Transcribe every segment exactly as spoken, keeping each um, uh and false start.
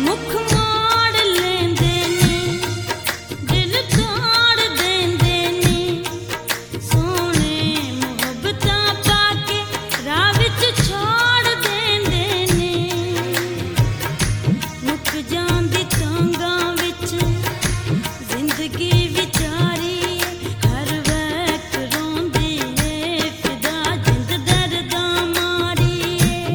मुख मोड़ लेंदे ने, दिल तोड़ देंदे ने, सोने मुहब्बतां पाके राह विच छोड़ देंदे ने। मुक जांदी तांगां विच जिंदगी विचारी, हर वक्त रोंदी ए फिदा जिंद दर्दां मारी।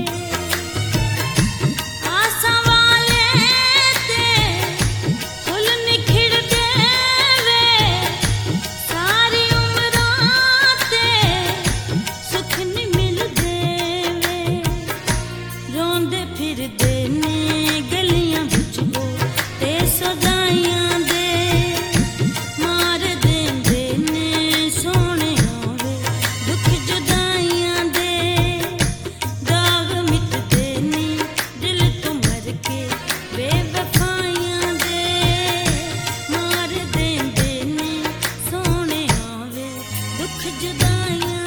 आसां वाले ते फुल निखरदे वे, सारी उमरां ते सुख नहीं मिलदे वे। रोंदे फिरदे ने गलियां विच वो ते सदाइयां दे, मार देंदे ने सोहणिया वे दुख जुदाइयां दे। दाग मिटदे ने दिल तो मर के बेवफाइयां दे, मार देंदे ने सोहणिया वे दुख जुदाइयां